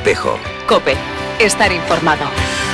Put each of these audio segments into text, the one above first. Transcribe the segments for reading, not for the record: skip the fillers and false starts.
Espejo. COPE. Estar informado.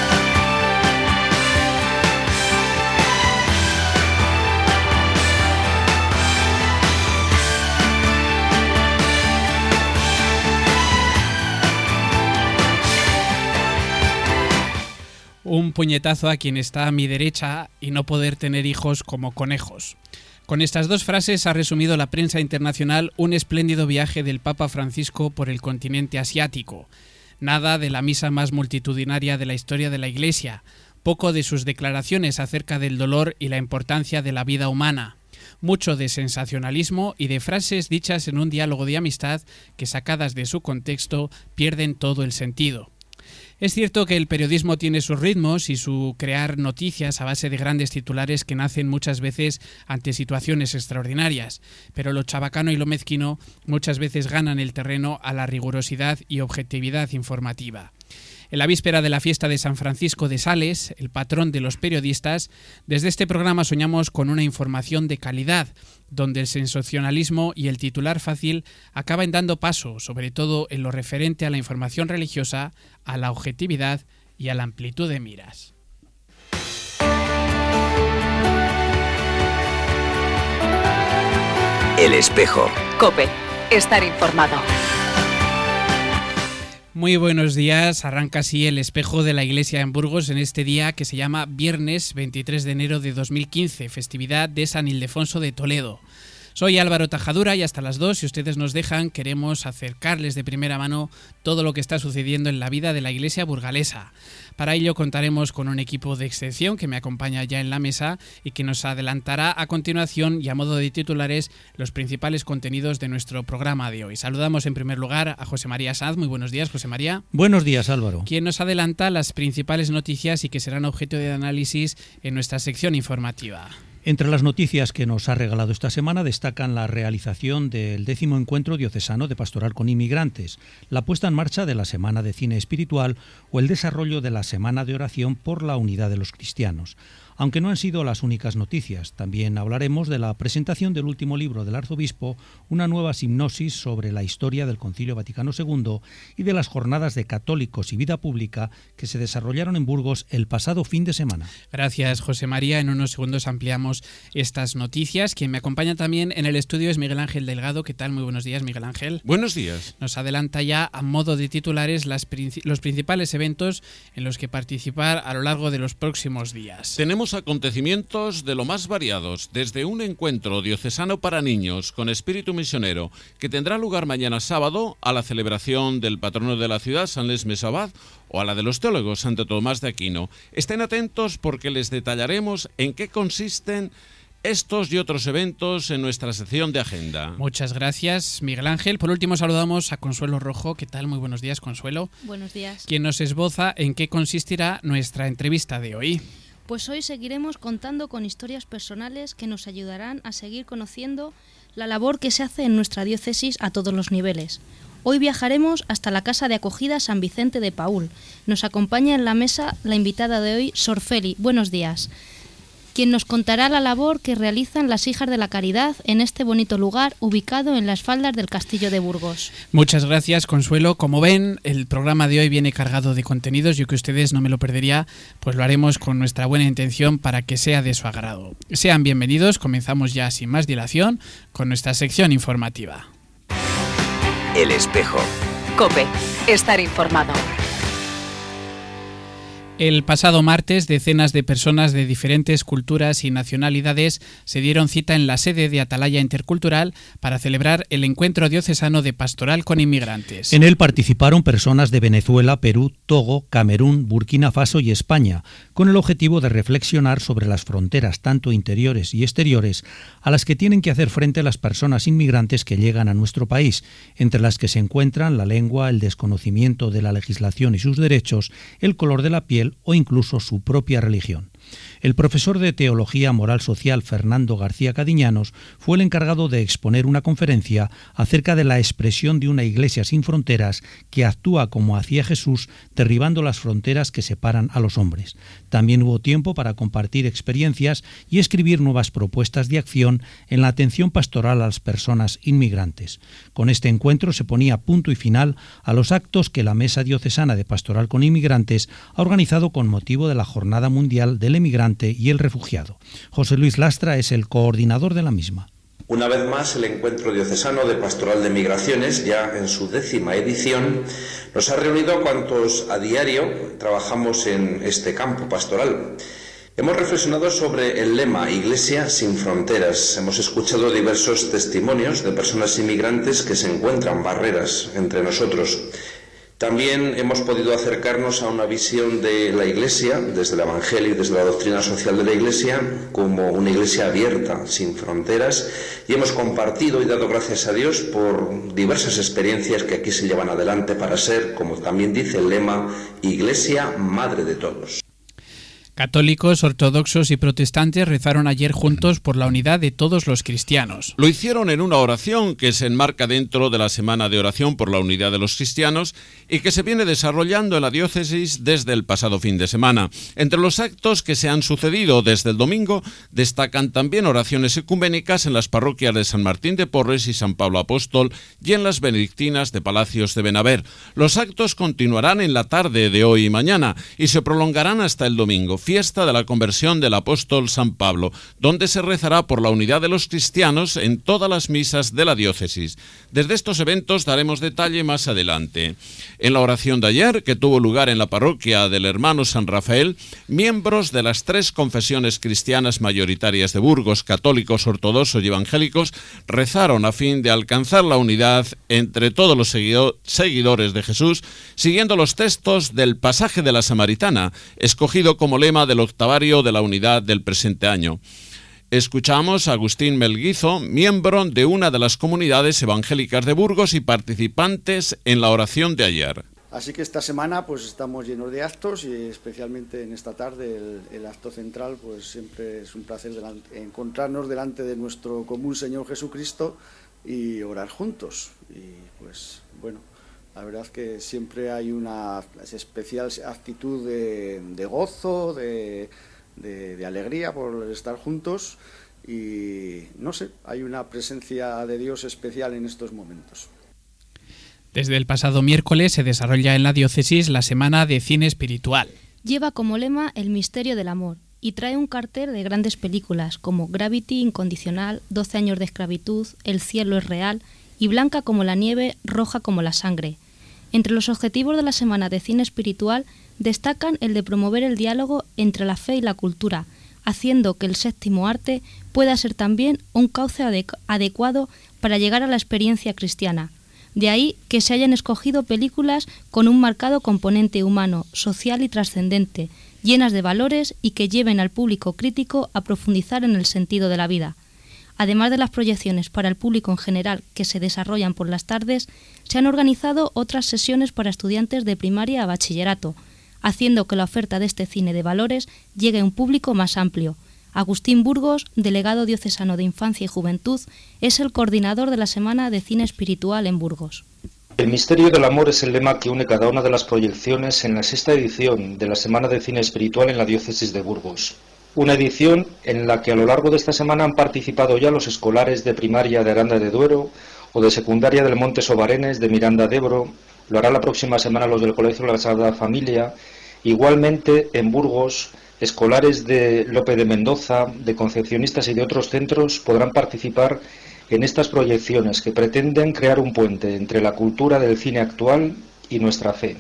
Un puñetazo a quien está a mi derecha y no poder tener hijos como conejos. Con estas dos frases ha resumido la prensa internacional un espléndido viaje del Papa Francisco por el continente asiático. Nada de la misa más multitudinaria de la historia de la Iglesia, poco de sus declaraciones acerca del dolor y la importancia de la vida humana, mucho de sensacionalismo y de frases dichas en un diálogo de amistad que, sacadas de su contexto, pierden todo el sentido. Es cierto que el periodismo tiene sus ritmos y su crear noticias a base de grandes titulares que nacen muchas veces ante situaciones extraordinarias, pero lo chabacano y lo mezquino muchas veces ganan el terreno a la rigurosidad y objetividad informativa. En la víspera de la fiesta de San Francisco de Sales, el patrón de los periodistas, desde este programa soñamos con una información de calidad, donde el sensacionalismo y el titular fácil acaban dando paso, sobre todo en lo referente a la información religiosa, a la objetividad y a la amplitud de miras. El Espejo. COPE. Estar informado. Muy buenos días, arranca así el Espejo de la Iglesia en Burgos en este día que se llama viernes 23 de enero de 2015, festividad de San Ildefonso de Toledo. Soy Álvaro Tajadura y hasta las 2, si ustedes nos dejan, queremos acercarles de primera mano todo lo que está sucediendo en la vida de la Iglesia burgalesa. Para ello contaremos con un equipo de excepción que me acompaña ya en la mesa y que nos adelantará a continuación y a modo de titulares los principales contenidos de nuestro programa de hoy. Saludamos en primer lugar a José María Sanz. Muy buenos días, José María. Buenos días, Álvaro. Quien nos adelanta las principales noticias y que serán objeto de análisis en nuestra sección informativa. Entre las noticias que nos ha regalado esta semana destacan la realización del 10º Encuentro Diocesano de Pastoral con Inmigrantes, la puesta en marcha de la Semana de Cine Espiritual o el desarrollo de la Semana de Oración por la Unidad de los Cristianos. Aunque no han sido las únicas noticias, también hablaremos de la presentación del último libro del arzobispo, una nueva hipnosis sobre la historia del Concilio Vaticano II y de las jornadas de católicos y vida pública que se desarrollaron en Burgos el pasado fin de semana. Gracias, José María. En unos segundos ampliamos estas noticias. Quien me acompaña también en el estudio es Miguel Ángel Delgado. ¿Qué tal? Muy buenos días, Miguel Ángel. Buenos días. Nos adelanta ya a modo de titulares los principales eventos en los que participar a lo largo de los próximos días. Tenemos acontecimientos de lo más variados, desde un encuentro diocesano para niños con espíritu misionero que tendrá lugar mañana sábado a la celebración del patrono de la ciudad, San Les Mesabad, o a la de los teólogos, Santo Tomás de Aquino. Estén atentos porque les detallaremos en qué consisten estos y otros eventos en nuestra sección de agenda. Muchas gracias, Miguel Ángel. Por último saludamos a Consuelo Rojo. ¿Qué tal? Muy buenos días, Consuelo. Buenos días. Quien nos esboza en qué consistirá nuestra entrevista de hoy. Pues hoy seguiremos contando con historias personales que nos ayudarán a seguir conociendo la labor que se hace en nuestra diócesis a todos los niveles. Hoy viajaremos hasta la Casa de Acogida San Vicente de Paúl. Nos acompaña en la mesa la invitada de hoy, Sor Feli. Buenos días. Quien nos contará la labor que realizan las Hijas de la Caridad en este bonito lugar ubicado en las faldas del Castillo de Burgos. Muchas gracias, Consuelo. Como ven, el programa de hoy viene cargado de contenidos. Yo que ustedes no me lo perdería, pues lo haremos con nuestra buena intención para que sea de su agrado. Sean bienvenidos. Comenzamos ya sin más dilación con nuestra sección informativa. El Espejo. COPE. Estar informado. El pasado martes, decenas de personas de diferentes culturas y nacionalidades se dieron cita en la sede de Atalaya Intercultural para celebrar el Encuentro Diocesano de Pastoral con Inmigrantes. En él participaron personas de Venezuela, Perú, Togo, Camerún, Burkina Faso y España, con el objetivo de reflexionar sobre las fronteras tanto interiores y exteriores a las que tienen que hacer frente las personas inmigrantes que llegan a nuestro país, entre las que se encuentran la lengua, el desconocimiento de la legislación y sus derechos, el color de la piel o incluso su propia religión. El profesor de Teología Moral Social Fernando García Cadiñanos fue el encargado de exponer una conferencia acerca de la expresión de una iglesia sin fronteras que actúa como hacía Jesús, derribando las fronteras que separan a los hombres. También hubo tiempo para compartir experiencias y escribir nuevas propuestas de acción en la atención pastoral a las personas inmigrantes. Con este encuentro se ponía punto y final a los actos que la Mesa Diocesana de Pastoral con Inmigrantes ha organizado con motivo de la Jornada Mundial del Emigrante y el Refugiado. José Luis Lastra es el coordinador de la misma. Una vez más, el Encuentro Diocesano de Pastoral de Migraciones, ya en su 10ª edición, nos ha reunido a cuantos a diario trabajamos en este campo pastoral. Hemos reflexionado sobre el lema Iglesia sin fronteras. Hemos escuchado diversos testimonios de personas inmigrantes que se encuentran barreras entre nosotros. También hemos podido acercarnos a una visión de la Iglesia, desde el Evangelio y desde la doctrina social de la Iglesia, como una Iglesia abierta, sin fronteras, y hemos compartido y dado gracias a Dios por diversas experiencias que aquí se llevan adelante para ser, como también dice el lema, Iglesia Madre de Todos. Católicos, ortodoxos y protestantes rezaron ayer juntos por la unidad de todos los cristianos. Lo hicieron en una oración que se enmarca dentro de la Semana de Oración por la Unidad de los Cristianos y que se viene desarrollando en la diócesis desde el pasado fin de semana. Entre los actos que se han sucedido desde el domingo destacan también oraciones ecuménicas en las parroquias de San Martín de Porres y San Pablo Apóstol y en las benedictinas de Palacios de Benaver. Los actos continuarán en la tarde de hoy y mañana y se prolongarán hasta el domingo, fiesta de la conversión del apóstol San Pablo, donde se rezará por la unidad de los cristianos en todas las misas de la diócesis. Desde estos eventos daremos detalle más adelante. En la oración de ayer, que tuvo lugar en la parroquia del Hermano San Rafael, miembros de las 3 confesiones cristianas mayoritarias de Burgos, católicos, ortodoxos y evangélicos, rezaron a fin de alcanzar la unidad entre todos los seguidores de Jesús, siguiendo los textos del pasaje de la Samaritana, escogido como lema del octavario de la unidad del presente año. Escuchamos a Agustín Melguizo, miembro de una de las comunidades evangélicas de Burgos y participantes en la oración de ayer. Así que esta semana pues estamos llenos de actos y especialmente en esta tarde el acto central, pues siempre es un placer encontrarnos delante de nuestro común Señor Jesucristo y orar juntos. Y pues bueno, la verdad que siempre hay una especial actitud de gozo, de alegría por estar juntos y no sé, hay una presencia de Dios especial en estos momentos. Desde el pasado miércoles se desarrolla en la diócesis la Semana de Cine Espiritual. Lleva como lema el misterio del amor y trae un cartel de grandes películas como Gravity, Incondicional, 12 años de esclavitud, El cielo es real y Blanca como la nieve, roja como la sangre. Entre los objetivos de la Semana de Cine Espiritual destacan el de promover el diálogo entre la fe y la cultura, haciendo que el séptimo arte pueda ser también un cauce adecuado para llegar a la experiencia cristiana. De ahí que se hayan escogido películas con un marcado componente humano, social y trascendente, llenas de valores y que lleven al público crítico a profundizar en el sentido de la vida. Además de las proyecciones para el público en general que se desarrollan por las tardes, se han organizado otras sesiones para estudiantes de primaria a bachillerato, haciendo que la oferta de este cine de valores llegue a un público más amplio. Agustín Burgos, delegado diocesano de Infancia y Juventud, es el coordinador de la Semana de Cine Espiritual en Burgos. El misterio del amor es el lema que une cada una de las proyecciones en la 6ª edición de la Semana de Cine Espiritual en la diócesis de Burgos. Una edición en la que a lo largo de esta semana han participado ya los escolares de primaria de Aranda de Duero o de secundaria del Monte Sobarenes de Miranda de Ebro. Lo hará la próxima semana los del Colegio de la Sagrada Familia. Igualmente en Burgos, escolares de Lope de Mendoza, de Concepcionistas y de otros centros podrán participar en estas proyecciones que pretenden crear un puente entre la cultura del cine actual y nuestra fe.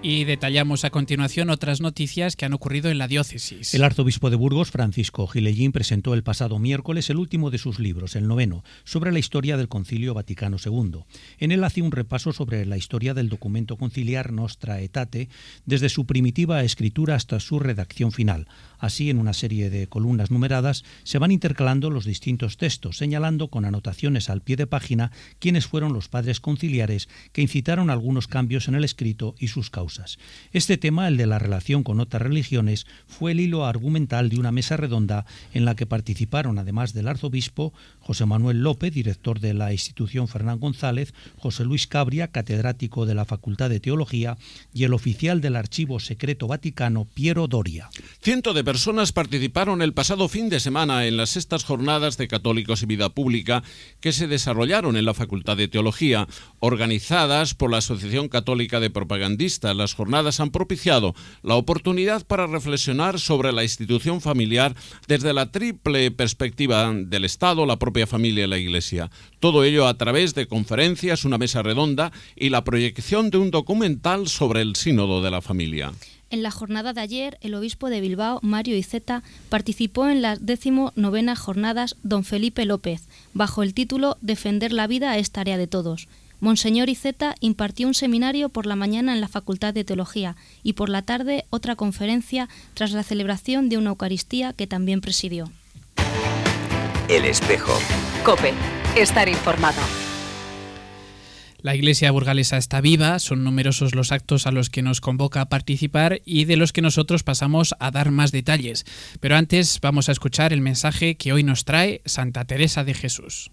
Y detallamos a continuación otras noticias que han ocurrido en la diócesis. El arzobispo de Burgos, Francisco Gilellín, presentó el pasado miércoles el último de sus libros, el 9º, sobre la historia del Concilio Vaticano II. En él hace un repaso sobre la historia del documento conciliar Nostra Aetate, desde su primitiva escritura hasta su redacción final. Así, en una serie de columnas numeradas, se van intercalando los distintos textos, señalando con anotaciones al pie de página quiénes fueron los padres conciliares que incitaron algunos cambios en el escrito y sus causas. Este tema, el de la relación con otras religiones, fue el hilo argumental de una mesa redonda en la que participaron, además del arzobispo, José Manuel López, director de la institución Fernán González, José Luis Cabria, catedrático de la Facultad de Teología, y el oficial del Archivo Secreto Vaticano, Piero Doria. Cientos de personas participaron el pasado fin de semana en las sextas jornadas de Católicos y Vida Pública que se desarrollaron en la Facultad de Teología, organizadas por la Asociación Católica de Propagandistas. Las jornadas han propiciado la oportunidad para reflexionar sobre la institución familiar desde la triple perspectiva del Estado, la propia familia y la Iglesia. Todo ello a través de conferencias, una mesa redonda y la proyección de un documental sobre el sínodo de la familia. En la jornada de ayer, el obispo de Bilbao, Mario Iceta, participó en las 19ª jornadas Don Felipe López, bajo el título Defender la vida es tarea de todos. Monseñor Iceta impartió un seminario por la mañana en la Facultad de Teología y por la tarde otra conferencia tras la celebración de una Eucaristía que también presidió. El espejo. COPE. Estar informado. La Iglesia burgalesa está viva, son numerosos los actos a los que nos convoca a participar y de los que nosotros pasamos a dar más detalles. Pero antes vamos a escuchar el mensaje que hoy nos trae Santa Teresa de Jesús.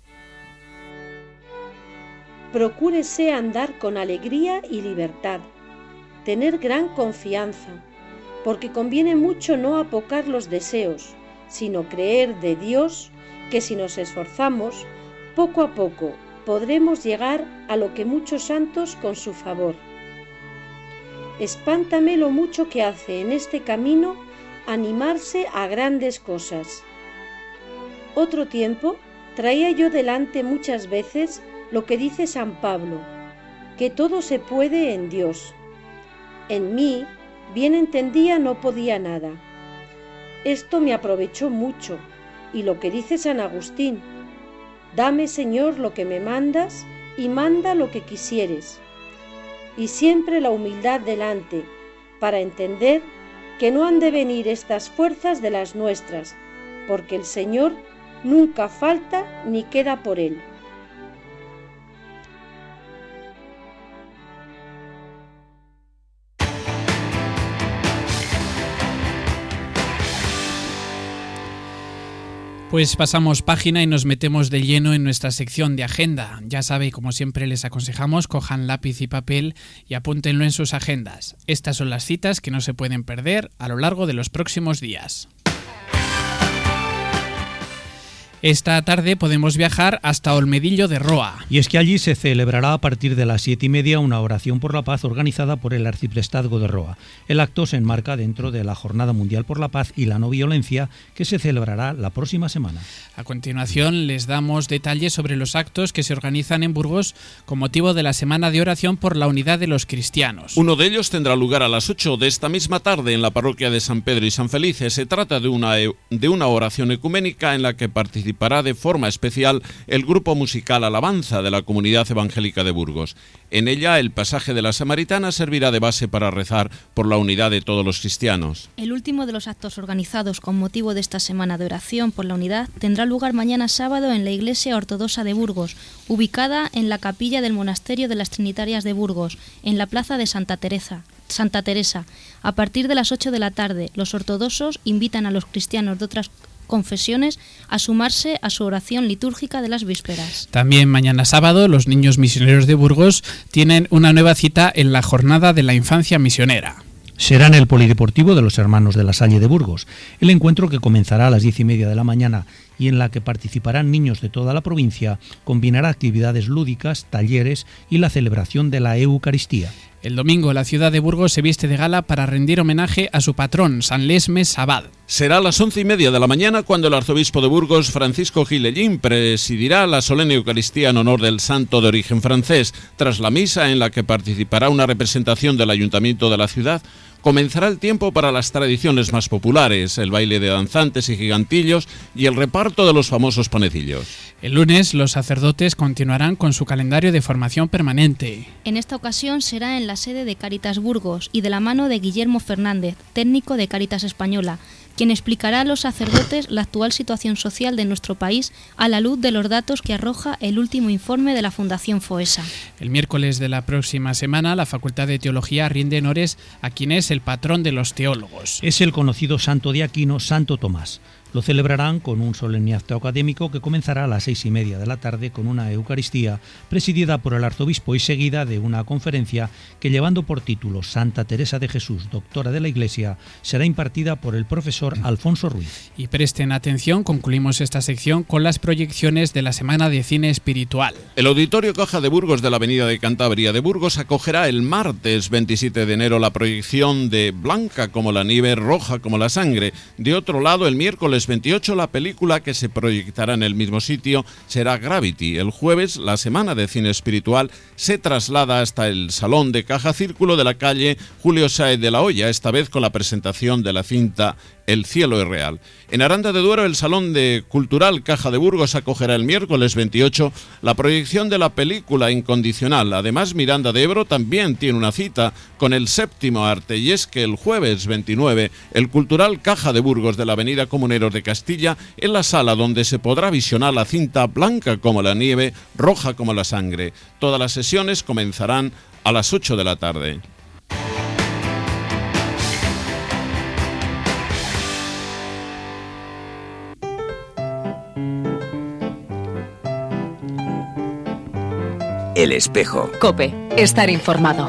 Procúrese andar con alegría y libertad, tener gran confianza, porque conviene mucho no apocar los deseos, sino creer de Dios que si nos esforzamos, poco a poco podremos llegar a lo que muchos santos con su favor. Espántame lo mucho que hace en este camino animarse a grandes cosas. Otro tiempo traía yo delante muchas veces lo que dice San Pablo, que todo se puede en Dios. En mí, bien entendía, no podía nada. Esto me aprovechó mucho, y lo que dice San Agustín, dame, Señor, lo que me mandas, y manda lo que quisieres. Y siempre la humildad delante, para entender que no han de venir estas fuerzas de las nuestras, porque el Señor nunca falta ni queda por él. Pues pasamos página y nos metemos de lleno en nuestra sección de agenda. Ya sabe, como siempre les aconsejamos, cojan lápiz y papel y apúntenlo en sus agendas. Estas son las citas que no se pueden perder a lo largo de los próximos días. Esta tarde podemos viajar hasta Olmedillo de Roa. Y es que allí se celebrará a partir de las 7:30 una oración por la paz organizada por el Arciprestazgo de Roa. El acto se enmarca dentro de la Jornada Mundial por la Paz y la No Violencia, que se celebrará la próxima semana. A continuación les damos detalles sobre los actos que se organizan en Burgos con motivo de la Semana de Oración por la Unidad de los Cristianos. Uno de ellos tendrá lugar a las 8 de esta misma tarde en la parroquia de San Pedro y San Felice. Se trata de una oración ecuménica en la que participará de forma especial el grupo musical Alabanza de la Comunidad Evangélica de Burgos. En ella, el pasaje de la Samaritana servirá de base para rezar por la unidad de todos los cristianos. El último de los actos organizados con motivo de esta Semana de Oración por la Unidad tendrá lugar mañana sábado en la Iglesia Ortodoxa de Burgos, ubicada en la capilla del Monasterio de las Trinitarias de Burgos, en la plaza de Santa Teresa. A partir de las 8 de la tarde, los ortodoxos invitan a los cristianos de otras confesiones a sumarse a su oración litúrgica de las vísperas. También mañana sábado los niños misioneros de Burgos tienen una nueva cita en la Jornada de la Infancia Misionera. Será en el Polideportivo de los Hermanos de la Salle de Burgos. El encuentro, que comenzará a las 10:30 de la mañana y en la que participarán niños de toda la provincia, combinará actividades lúdicas, talleres y la celebración de la Eucaristía. El domingo la ciudad de Burgos se viste de gala para rendir homenaje a su patrón, San Lesmes Abad. Será a las 11:30 de la mañana cuando el arzobispo de Burgos, Francisco Gilellín, presidirá la solemne Eucaristía en honor del santo de origen francés. Tras la misa, en la que participará una representación del ayuntamiento de la ciudad, comenzará el tiempo para las tradiciones más populares, el baile de danzantes y gigantillos y el reparto de los famosos panecillos. El lunes, los sacerdotes continuarán con su calendario de formación permanente. En esta ocasión será en la sede de Cáritas Burgos y de la mano de Guillermo Fernández, técnico de Cáritas Española, quien explicará a los sacerdotes la actual situación social de nuestro país a la luz de los datos que arroja el último informe de la Fundación Foessa. El miércoles de la próxima semana, la Facultad de Teología rinde honores a quien es el patrón de los teólogos. Es el conocido santo de Aquino, Santo Tomás. Lo celebrarán con un solemne acto académico que comenzará a las 6:30 de la tarde con una Eucaristía presidida por el arzobispo y seguida de una conferencia que, llevando por título Santa Teresa de Jesús, doctora de la Iglesia, será impartida por el profesor Alfonso Ruiz. Y presten atención, concluimos esta sección con las proyecciones de la Semana de Cine Espiritual. El Auditorio Caja de Burgos de la Avenida de Cantabria de Burgos acogerá el martes 27 de enero la proyección de Blanca como la nieve, roja como la sangre. De otro lado, el miércoles 28 la película que se proyectará en el mismo sitio será Gravity. El jueves la Semana de Cine Espiritual se traslada hasta el Salón de Caja Círculo de la calle Julio Sáez de la Hoya, esta vez con la presentación de la cinta El cielo es real. En Aranda de Duero, el Salón de Cultural Caja de Burgos acogerá el miércoles 28 la proyección de la película Incondicional. Además, Miranda de Ebro también tiene una cita con el séptimo arte, y es que el jueves 29 el Cultural Caja de Burgos de la Avenida Comuneros de Castilla, en la sala donde se podrá visionar la cinta Blanca como la nieve, roja como la sangre. Todas las sesiones comenzarán a las 8 de la tarde. El espejo. COPE. Estar informado.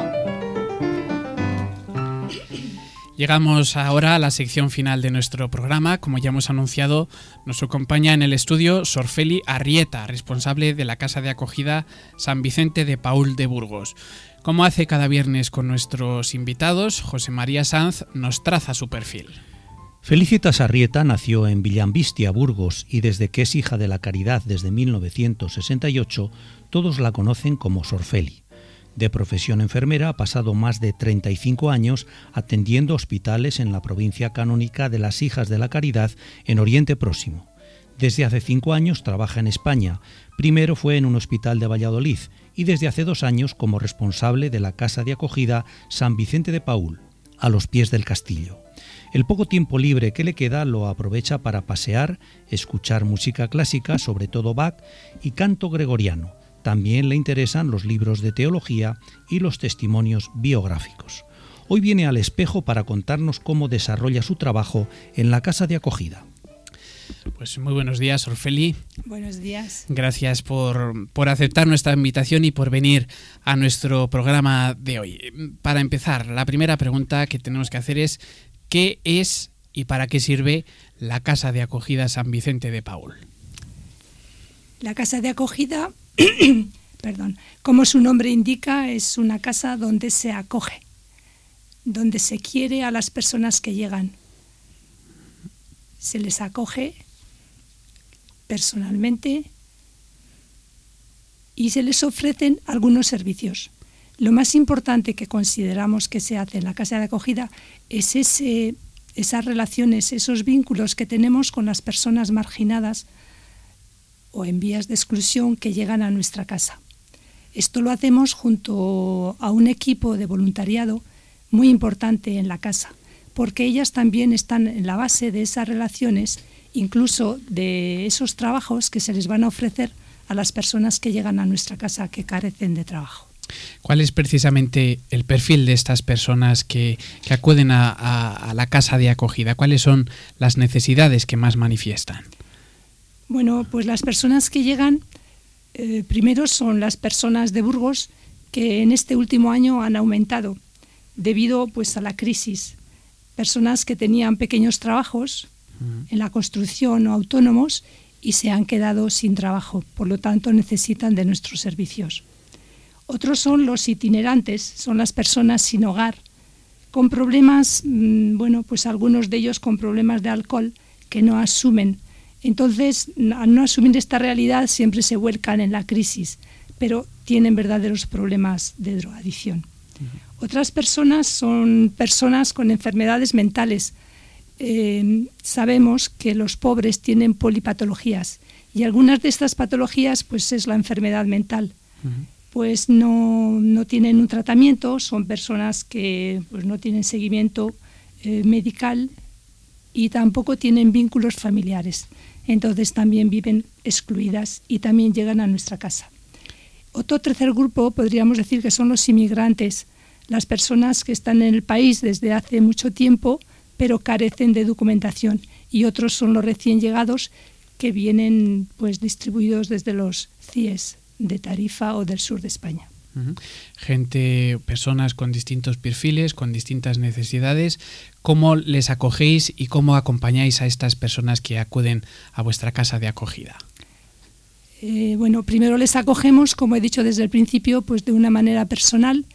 Llegamos ahora a la sección final de nuestro programa. Como ya hemos anunciado, nos acompaña en el estudio Sor Feli Arrieta, responsable de la Casa de Acogida San Vicente de Paúl de Burgos. Como hace cada viernes con nuestros invitados, José María Sanz nos traza su perfil. Felicitas Arrieta nació en Villambistia, Burgos, y desde que es hija de la Caridad desde 1968, todos la conocen como Sor Feli. De profesión enfermera, ha pasado más de 35 años atendiendo hospitales en la provincia canónica de las Hijas de la Caridad en Oriente Próximo. Desde hace 5 años trabaja en España. Primero fue en un hospital de Valladolid y desde hace 2 años como responsable de la Casa de Acogida San Vicente de Paúl, a los pies del castillo. El poco tiempo libre que le queda lo aprovecha para pasear, escuchar música clásica, sobre todo Bach, y canto gregoriano. También le interesan los libros de teología y los testimonios biográficos. Hoy viene al espejo para contarnos cómo desarrolla su trabajo en la Casa de Acogida. Pues muy buenos días, Sor Feli. Buenos días. Gracias por aceptar nuestra invitación y por venir a nuestro programa de hoy. Para empezar, la primera pregunta que tenemos que hacer es: ¿qué es y para qué sirve la Casa de Acogida San Vicente de Paúl? La Casa de Acogida, como su nombre indica, es una casa donde se acoge, donde se quiere a las personas que llegan. Se les acoge personalmente y se les ofrecen algunos servicios. Lo más importante que consideramos que se hace en la Casa de Acogida es esas relaciones, esos vínculos que tenemos con las personas marginadas o en vías de exclusión que llegan a nuestra casa. Esto lo hacemos junto a un equipo de voluntariado muy importante en la casa, porque ellas también están en la base de esas relaciones, incluso de esos trabajos que se les van a ofrecer a las personas que llegan a nuestra casa que carecen de trabajo. ¿Cuál es precisamente el perfil de estas personas que acuden a la Casa de Acogida? ¿Cuáles son las necesidades que más manifiestan? Bueno, pues las personas que llegan, primero son las personas de Burgos que en este último año han aumentado debido pues a la crisis. Personas que tenían pequeños trabajos en la construcción o autónomos y se han quedado sin trabajo, por lo tanto necesitan de nuestros servicios. Otros son los itinerantes, son las personas sin hogar, con problemas, bueno, pues algunos de ellos con problemas de alcohol que no asumen. Entonces, al no asumir esta realidad, siempre se vuelcan en la crisis, pero tienen verdaderos problemas de drogadicción. Otras personas son personas con enfermedades mentales. Sabemos que los pobres tienen polipatologías y algunas de estas patologías pues es la enfermedad mental. Pues no tienen un tratamiento, son personas que pues no tienen seguimiento medical y tampoco tienen vínculos familiares. Entonces también viven excluidas y también llegan a nuestra casa. Otro tercer grupo podríamos decir que son los inmigrantes, las personas que están en el país desde hace mucho tiempo pero carecen de documentación, y otros son los recién llegados que vienen pues distribuidos desde los CIES de Tarifa o del sur de España. Personas con distintos perfiles, con distintas necesidades. ¿Cómo les acogéis y cómo acompañáis a estas personas que acuden a vuestra casa de acogida? Bueno, primero les acogemos, como he dicho desde el principio, pues de una manera personal,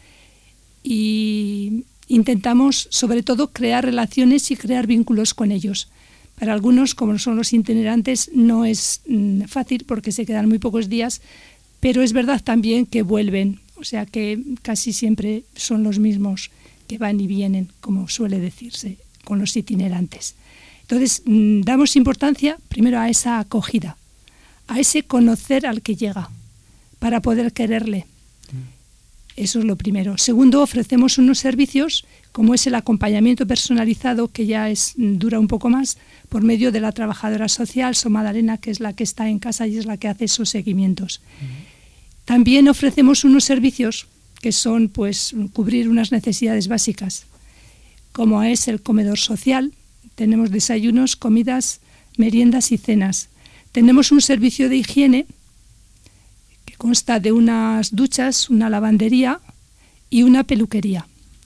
y intentamos sobre todo crear relaciones y crear vínculos con ellos. Para algunos, como son los itinerantes, no es fácil porque se quedan muy pocos días, pero es verdad también que vuelven, o sea que casi siempre son los mismos que van y vienen, como suele decirse, con los itinerantes. Entonces, damos importancia primero a esa acogida, a ese conocer al que llega, para poder quererle. Eso es lo primero. Segundo, ofrecemos unos servicios, como es el acompañamiento personalizado, que ya dura un poco más, por medio de la trabajadora social, So Madalena, que es la que está en casa y es la que hace esos seguimientos. También ofrecemos unos servicios que son pues cubrir unas necesidades básicas, como es el comedor social. Tenemos desayunos, comidas, meriendas y cenas. Tenemos un servicio de higiene que consta de unas duchas, una lavandería y una peluquería.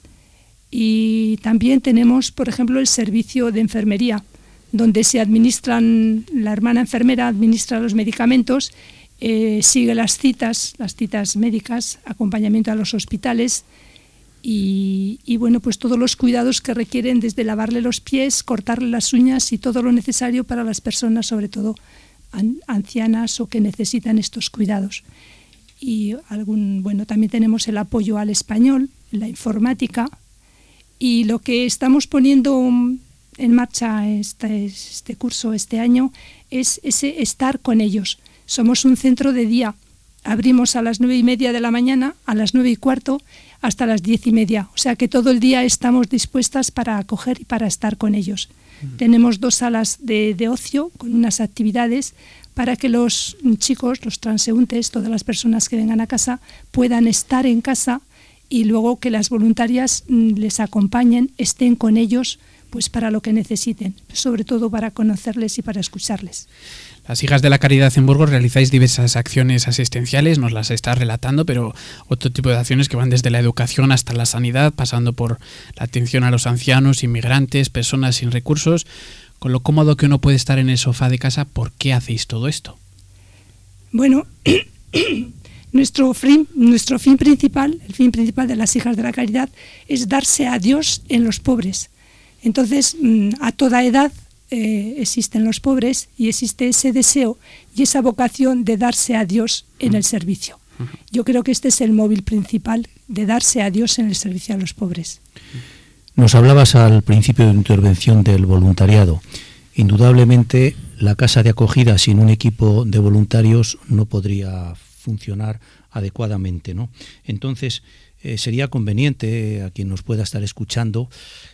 Y también tenemos, por ejemplo, el servicio de enfermería, donde se administran, la hermana enfermera administra los medicamentos, sigue las citas médicas, acompañamiento a los hospitales y bueno, pues todos los cuidados que requieren, desde lavarle los pies, cortarle las uñas y todo lo necesario para las personas, sobre todo ancianas o que necesitan estos cuidados. Y también tenemos el apoyo al español, la informática, y lo que estamos poniendo en marcha este curso, este año, es ese estar con ellos. Somos un centro de día. Abrimos a las 9:30 de la mañana, a las 9:15, hasta las 10:30. O sea que todo el día estamos dispuestas para acoger y para estar con ellos. Tenemos 2 salas de ocio con unas actividades para que los chicos, los transeúntes, todas las personas que vengan a casa, puedan estar en casa y luego que las voluntarias les acompañen, estén con ellos pues para lo que necesiten, sobre todo para conocerles y para escucharles. Las Hijas de la Caridad en Burgos realizáis diversas acciones asistenciales, nos las está relatando, pero otro tipo de acciones que van desde la educación hasta la sanidad, pasando por la atención a los ancianos, inmigrantes, personas sin recursos. Con lo cómodo que uno puede estar en el sofá de casa, ¿por qué hacéis todo esto? Bueno, nuestro fin principal, el fin principal de las Hijas de la Caridad, es darse a Dios en los pobres. Entonces, a toda edad existen los pobres y existe ese deseo y esa vocación de darse a Dios en el servicio. Yo creo que este es el móvil principal, de darse a Dios en el servicio a los pobres. Nos hablabas al principio de tu intervención del voluntariado. Indudablemente, la casa de acogida sin un equipo de voluntarios no podría funcionar adecuadamente, ¿no? Entonces, sería conveniente a quien nos pueda estar escuchando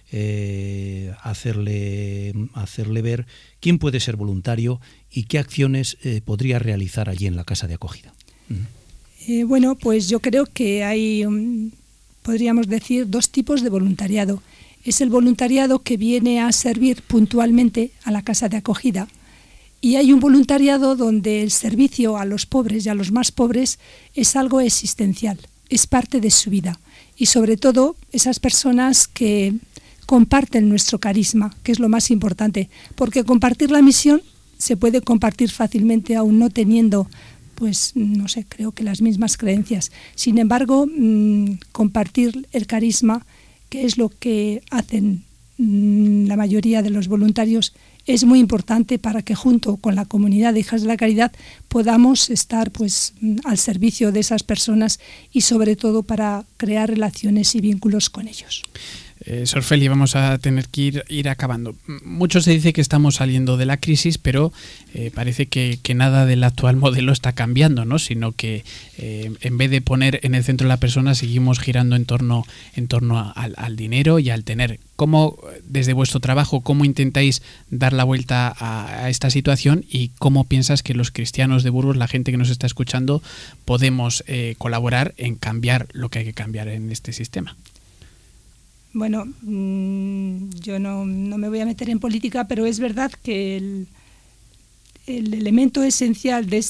hacerle ver quién puede ser voluntario y qué acciones podría realizar allí en la casa de acogida. Bueno, pues yo creo que hay, podríamos decir, 2 tipos de voluntariado. Es el voluntariado que viene a servir puntualmente a la casa de acogida, y hay un voluntariado donde el servicio a los pobres y a los más pobres es algo existencial, es parte de su vida, y sobre todo esas personas que comparten nuestro carisma, que es lo más importante, porque compartir la misión se puede compartir fácilmente aún no teniendo, pues no sé, creo que las mismas creencias. Sin embargo, compartir el carisma que es lo que hacen la mayoría de los voluntarios, es muy importante para que junto con la comunidad de Hijas de la Caridad podamos estar pues al servicio de esas personas y sobre todo para crear relaciones y vínculos con ellos. Sor Feli, vamos a tener que ir acabando. Mucho se dice que estamos saliendo de la crisis, pero parece que nada del actual modelo está cambiando, ¿no? Sino que en vez de poner en el centro de la persona, seguimos girando en torno al dinero y al tener. ¿Cómo, desde vuestro trabajo, cómo intentáis dar la vuelta a esta situación y cómo piensas que los cristianos de Burgos, la gente que nos está escuchando, podemos colaborar en cambiar lo que hay que cambiar en este sistema? Bueno, yo no me voy a meter en política, pero es verdad que el elemento esencial de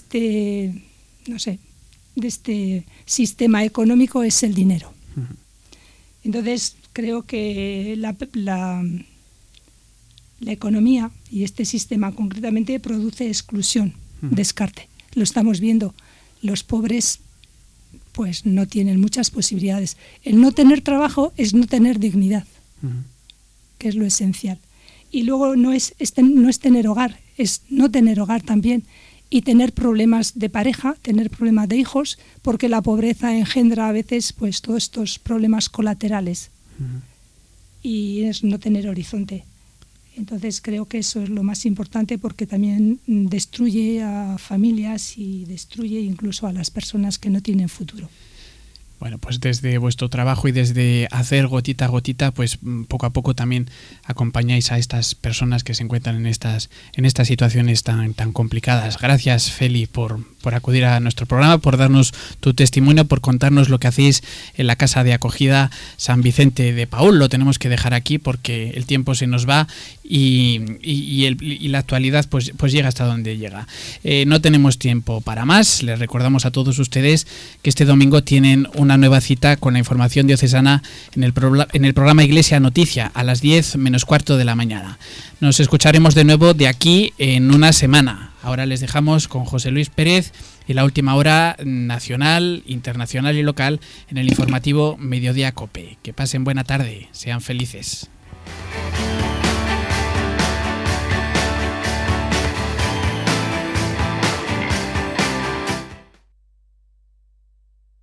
este sistema económico es el dinero. Entonces, creo que la economía y este sistema concretamente produce exclusión, descarte. Lo estamos viendo. Los pobres pues no tienen muchas posibilidades. El no tener trabajo es no tener dignidad, que es lo esencial. Y luego no es tener hogar, es no tener hogar también, y tener problemas de pareja, tener problemas de hijos, porque la pobreza engendra a veces pues todos estos problemas colaterales. Y es no tener horizonte. Entonces creo que eso es lo más importante, porque también destruye a familias y destruye incluso a las personas que no tienen futuro. Bueno, pues desde vuestro trabajo y desde hacer gotita a gotita, pues poco a poco también acompañáis a estas personas que se encuentran en estas situaciones tan complicadas. Gracias, Feli, por acudir a nuestro programa, por darnos tu testimonio, por contarnos lo que hacéis en la Casa de Acogida San Vicente de Paúl. Lo tenemos que dejar aquí porque el tiempo se nos va y la actualidad pues llega hasta donde llega. No tenemos tiempo para más. Les recordamos a todos ustedes que este domingo tienen una nueva cita con la información diocesana en el programa Iglesia Noticia a las 10 menos cuarto de la mañana. Nos escucharemos de nuevo de aquí en una semana. Ahora les dejamos con José Luis Pérez y la última hora nacional, internacional y local en el informativo Mediodía COPE. Que pasen buena tarde, sean felices.